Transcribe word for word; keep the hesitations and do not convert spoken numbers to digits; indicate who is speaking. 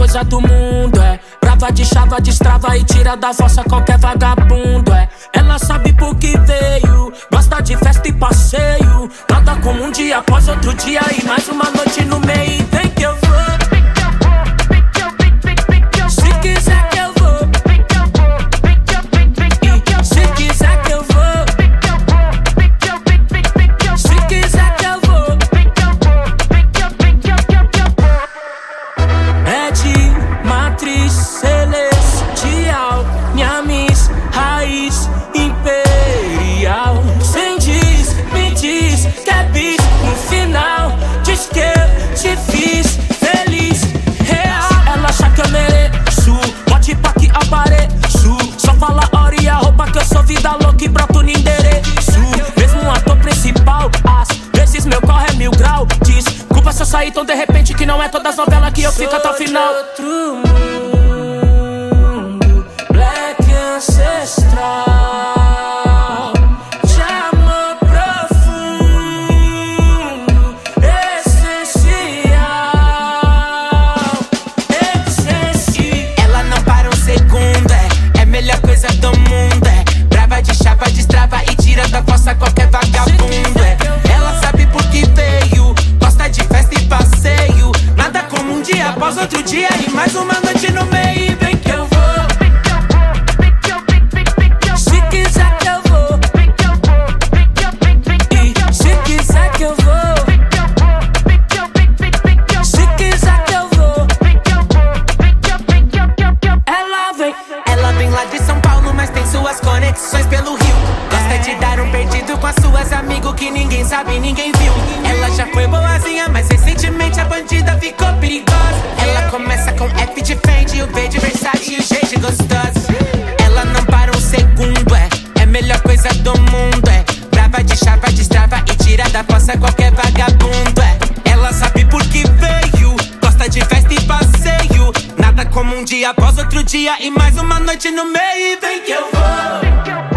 Speaker 1: coisa do mundo, é. Brava de chava, destrava e tira da fossa qualquer vagabundo, é. Ela sabe por que veio, gosta de festa e passeio. Nada como um dia após outro dia e mais uma noite no meio. Vem que eu vou. Se quiser que eu vou. E se quiser que eu vou. Se quiser que eu vou. É de matriz celestial, minha miss, raiz imperial. Sem diz, me diz que é bis no final. Diz que eu te fiz feliz, real. Ela acha que eu mereço, bote pra que apareço. Só fala hora e a roupa que eu sou vida louca e broto no endereço. Mesmo um ator principal, às vezes meu corre é mil grau. Desculpa se eu sair tão de repente que não é todas as novelas que eu fico até o final. Outro mundo, black ancestral.
Speaker 2: Qualquer vagabundo, é. Ela sabe por que veio, gosta de festa e passeio. Nada como um dia após outro dia e mais uma noite no meio. Vem que eu vou. Se quiser que eu vou. E se quiser que eu vou. Se quiser que eu vou. Ela vem. Ela vem lá de São Paulo, mas tem suas conexões pelo Rio. Gosta de dar um perdido com as suas amigos que ninguém sabe, ninguém viu. Ela já foi boazinha, mas recentemente a bandida ficou perigosa. Ela começa com F de Fendi, o V de Versace e o G de gostosa. Ela não para um segundo, é. É a melhor coisa do mundo, é. Brava de chava, destrava e tira da fossa qualquer vagabundo, é. Ela sabe por que veio, gosta de festa e passeio. Nada como um dia após outro dia e mais uma noite no meio. Vem que eu vou.